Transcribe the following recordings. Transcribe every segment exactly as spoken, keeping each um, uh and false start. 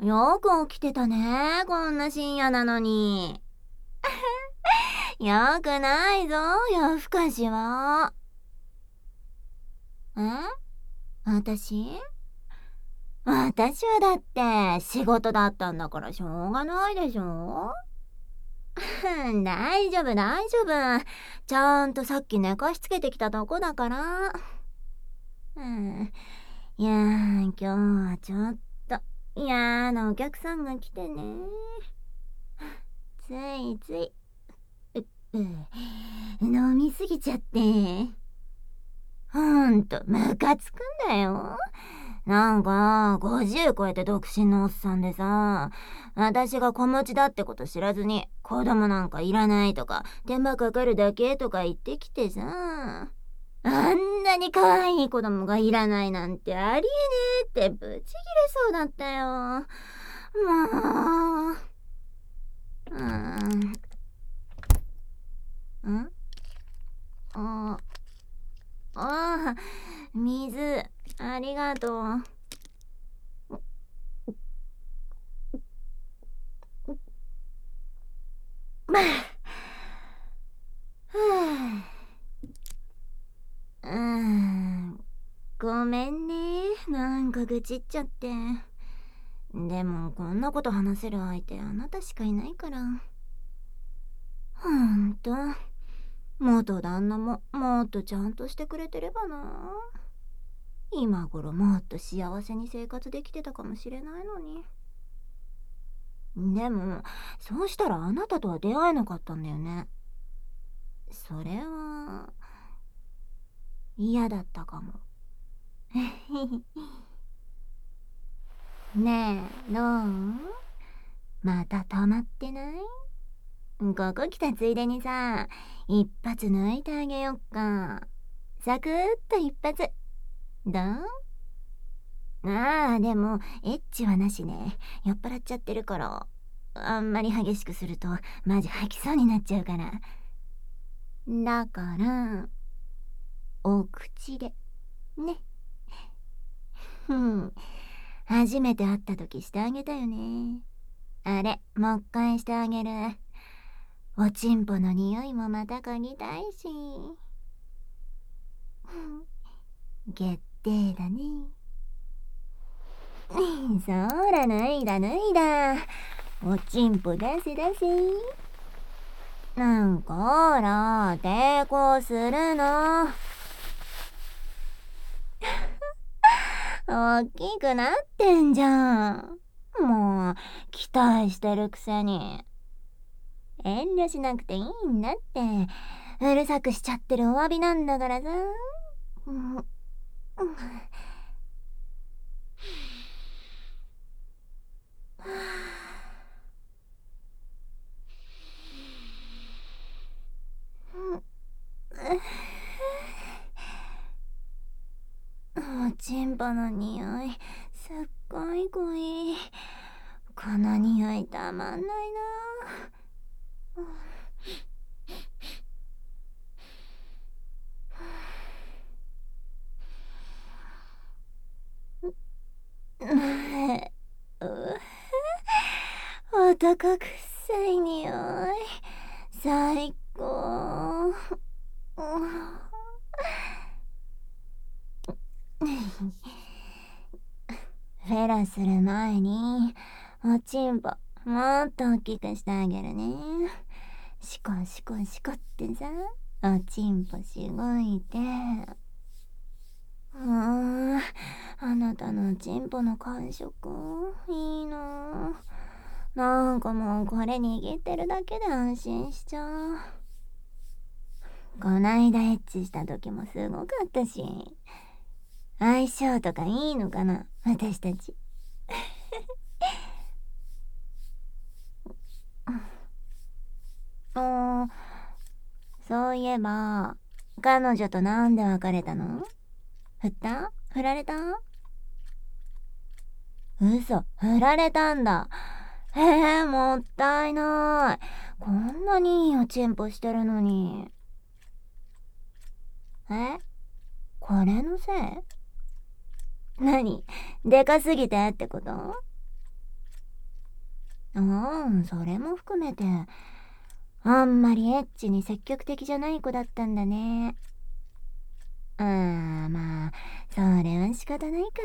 よく起きてたね、こんな深夜なのに。よくないぞ、夜更かしは。え私私はだって仕事だったんだからしょうがないでしょ。大丈夫大丈夫。ちゃんとさっき寝かしつけてきたとこだから。うん、いやー、今日はちょっと嫌なお客さんが来てね。ついつい、う、う、飲みすぎちゃって。ほんと、ムカつくんだよ。なんか、ごじゅう超えて独身のおっさんでさ、私が子持ちだってこと知らずに、子供なんかいらないとか、手間かかるだけとか言ってきてさ、あんなに可愛い子供がいらないなんてありえねえってブチギレそうだったよ。もう。うーん。んああ、水、ありがとう。まあ、ふぅ。うーん。ごめんね。なんか愚痴っちゃって。でも、こんなこと話せる相手、あなたしかいないから。ほんと。元旦那ももっとちゃんとしてくれてればな。今頃もっと幸せに生活できてたかもしれないのに。でも、そうしたらあなたとは出会えなかったんだよね。それは、嫌だったかも。ねえ、どう？また溜まってない？ここ来たついでにさ、一発抜いてあげよっか。サクッと一発。どう？ああ、でも、エッチはなしね。酔っ払っちゃってるから。あんまり激しくすると、マジ吐きそうになっちゃうから。だから、お口で。ね。ふん。初めて会った時してあげたよね。あれ、もう一回してあげる。おちんぽの匂いもまた嗅ぎたいし。決定だね。そら、脱いだ脱いだ。おちんぽ出せ出せ。なんかほら、抵抗するの。大きくなってんじゃん。もう、期待してるくせに。遠慮しなくていいんだって。うるさくしちゃってるお詫びなんだからさ。うん、うん、おちんぽの匂い、すっごい濃い。この匂いたまんないな。男くさい匂い、最高。フェラする前におちんぽもっと大きくしてあげるね。シコシコシコってさ、おちんぽしごいて。あー、あなたのおちんぽの感触いいな。なんかもうこれ握ってるだけで安心しちゃう。こないだエッチした時もすごかったし、相性とかいいのかな、私たち。あ、そういえば、彼女となんで別れたの？振った？振られた？嘘、振られたんだ。へえ、もったいない。こんなにいいおちんぽしてるのに。え？これのせい？何？でかすぎてってこと？ うん、それも含めて、あんまりエッチに積極的じゃない子だったんだね。あー、まあ、それは仕方ないか。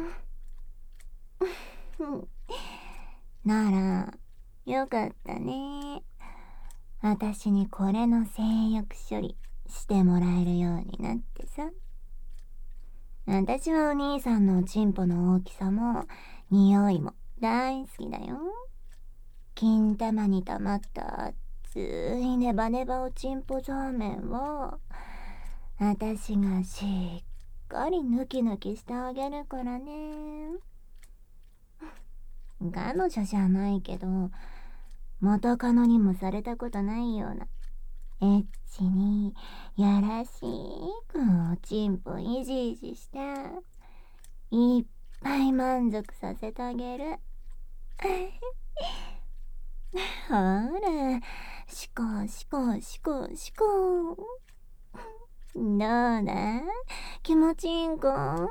なら、よかったね。私にこれの性欲処理してもらえるようになってさ。私はお兄さんのおちんぽの大きさも匂いも大好きだよ。金玉に溜まった熱いネバネバおちんぽそうめんを私がしっかりヌキヌキしてあげるからね。彼女じゃないけど、元カノにもされたことないようなエッチにやらしくおちんぽいじいじしていっぱい満足させてあげる。ほら、しこしこしこしこ。どうだ、気持ちいいんか？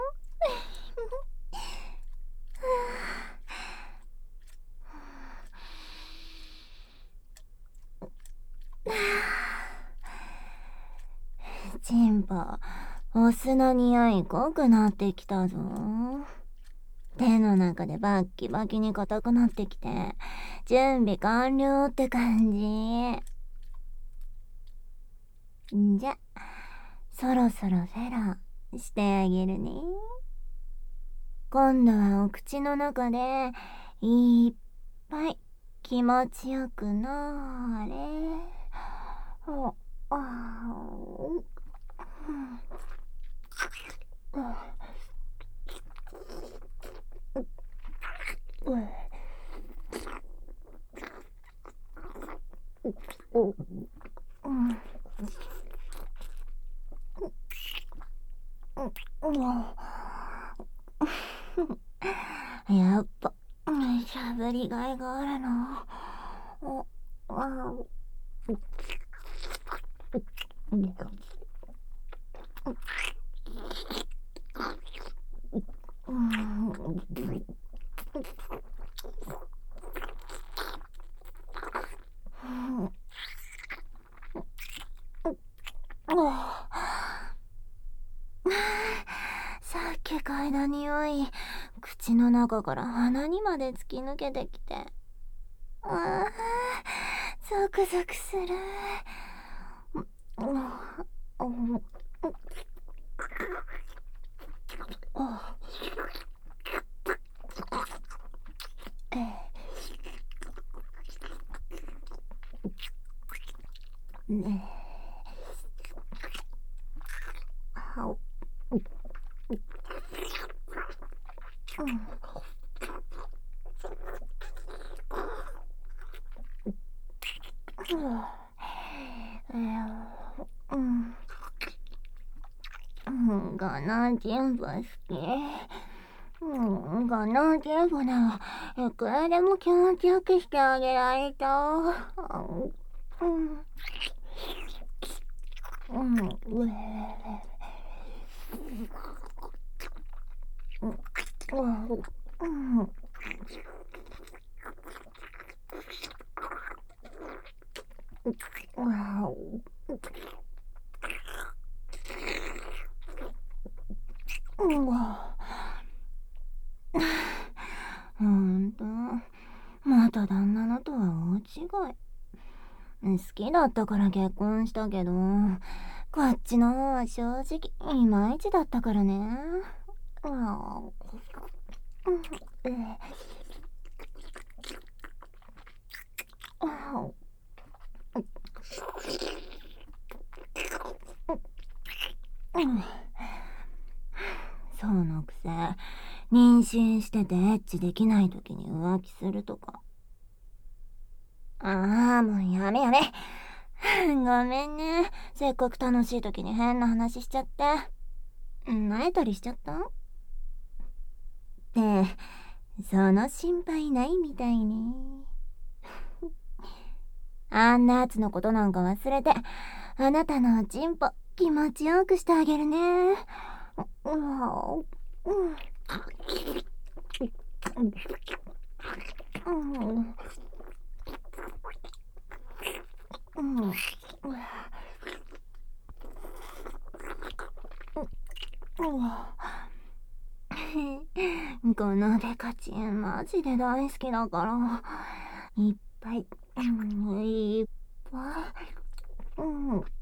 チンポ、お酢の匂い濃くなってきたぞ。手の中でバッキバキに硬くなってきて、準備完了って感じ。んじゃ、そろそろフェラしてあげるね。今度はお口の中でいっぱい気持ちよくなーれ。ああやっぱしゃぶりがいがあるな。おあさっき嗅いだ匂い、口の中から鼻にまで突き抜けてきて、ああ、ゾクゾクする。ねえ。ガナチンポ好き。うん、ガナチンポならいくらでも気持ちよくしてあげられた。うん、うん、うえうん、ほんと、また旦那のとは大違い。好きだったから結婚したけど、こっちの方は正直いまいちだったからね。そのくせ、妊娠しててエッチできない時に浮気するとか。ああ、もうやめやめ。ごめんね。せっかく楽しい時に変な話しちゃって。泣いたりしちゃった？で、その心配ないみたいね。あんなやつのことなんか忘れて、あなたのおちんぽ気持ちよくしてあげるね。うわ、うん。うん。 ちマジで大好きだから、いっぱい、うん、いっぱい、うん、う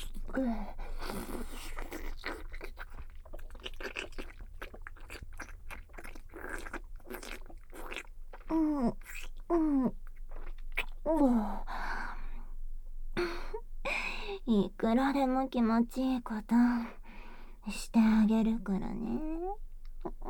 うん、うん、うん、いくらでも気持ちいいことしてあげるからね。うん、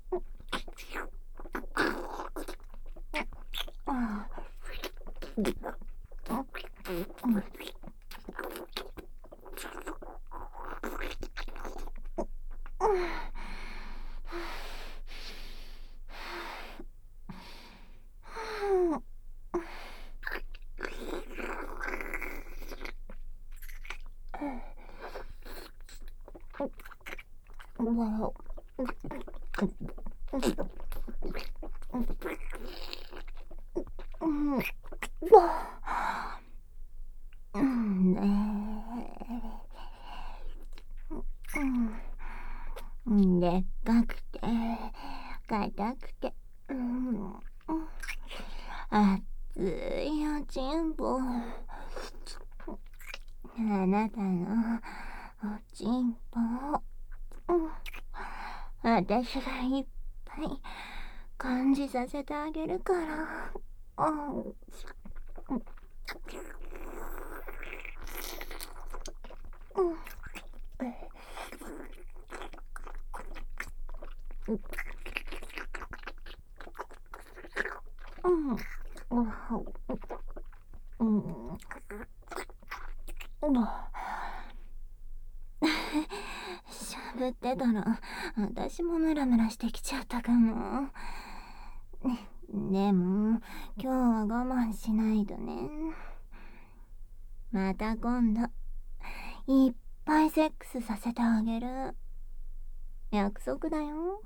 うんねうん、でっかくて硬くて、うん、熱いおちんぽ、あなたのおちんぽ、うん、私がいっぱい感じさせてあげるから。うん、うん、うん、うんしゃぶってたら私もムラムラしてきちゃったかも。でも今日は我慢しないとね。また今度いっぱいセックスさせてあげる。約束だよ。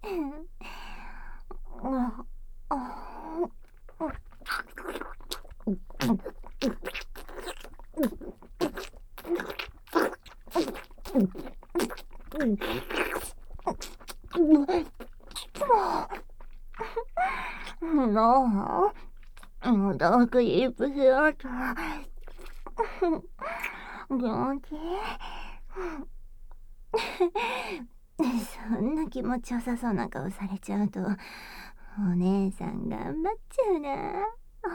どうもうどくリップすると気持ちいい。そんな気持ちよさそうな顔されちゃうとお姉さん頑張っちゃうな。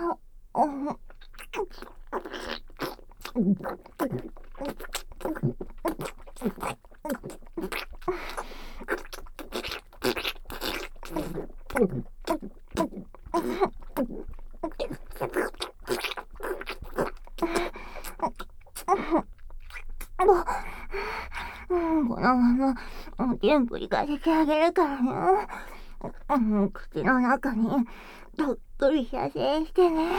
このまま全部行かせてあげるからね。口の中にどっぷり射精してね。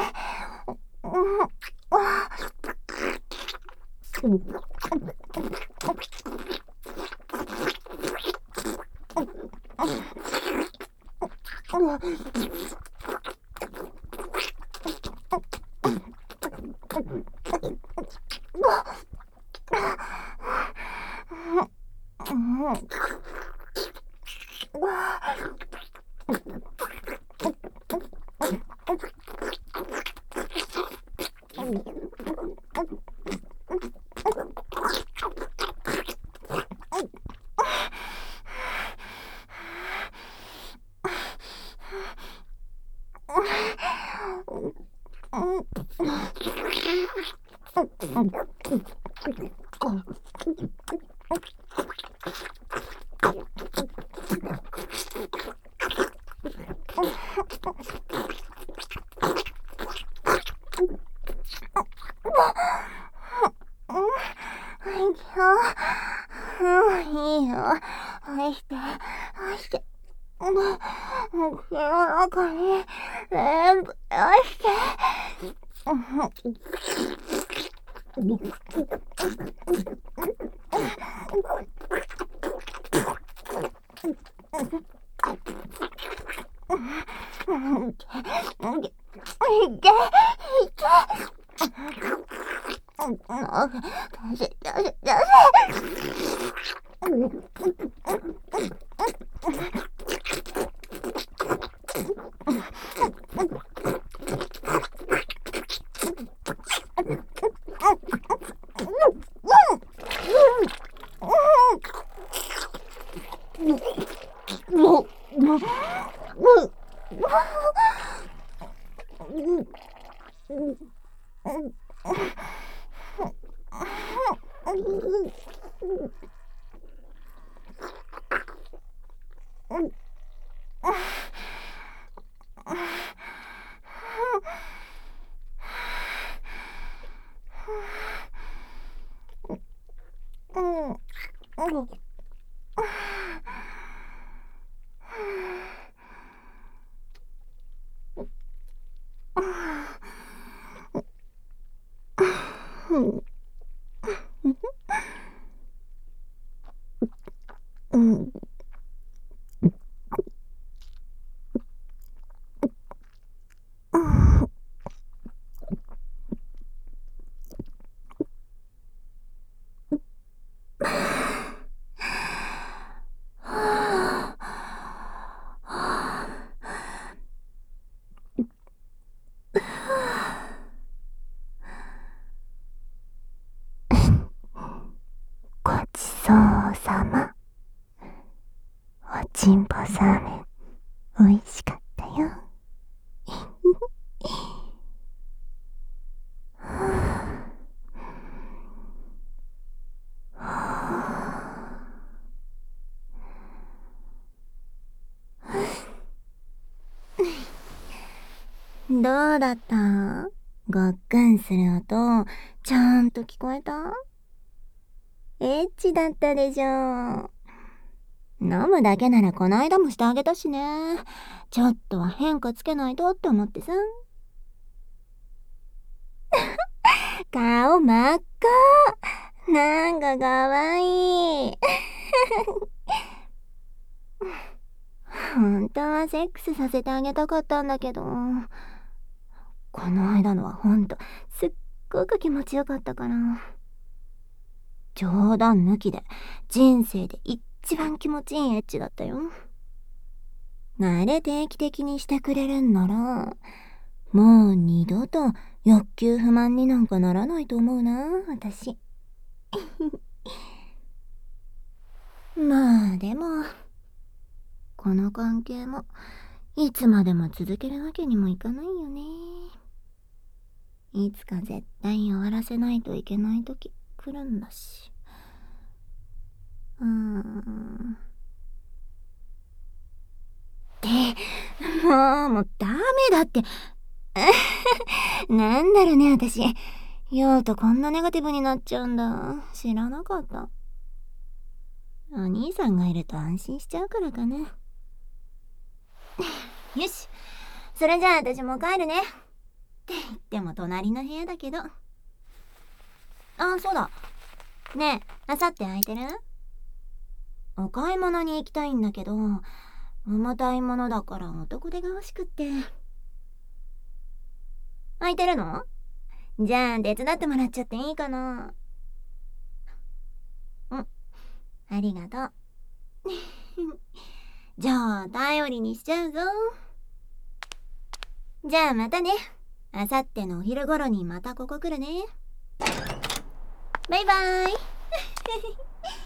いいよ。愛して、愛して。口の中に全部愛して。 ごちそうさま。おちんぽサーメン、おいしかったよ。どうだった？ごっくんする音、ちゃんと聞こえた？エッチだったでしょ。飲むだけならこないだもしてあげたしね。ちょっとは変化つけないとって思ってさ。顔真っ赤。なんかかわいい。本当はセックスさせてあげたかったんだけど、この間のはほんとすっごく気持ちよかったから。冗談抜きで人生で一番気持ちいいエッチだったよ。あれ定期的にしてくれるんなら、もう二度と欲求不満になんかならないと思うな、私。まあでも、この関係もいつまでも続けるわけにもいかないよね。いつか絶対終わらせないといけない時来るんだし。うーん。ってもうもうダメだって。なんだろうね、私。酔うとこんなネガティブになっちゃうんだ。知らなかった。お兄さんがいると安心しちゃうからかな。よし、それじゃあ私も帰るね。って言っても隣の部屋だけど。あ、そうだ。ねえ、あさって空いてる？お買い物に行きたいんだけど、重たいものだから男手が欲しくって。空いてるの？じゃあ手伝ってもらっちゃっていいかな？うん、ありがとう。じゃあ頼りにしちゃうぞ。じゃあまたね。あさってのお昼頃にまたここ来るね。バイバーイ。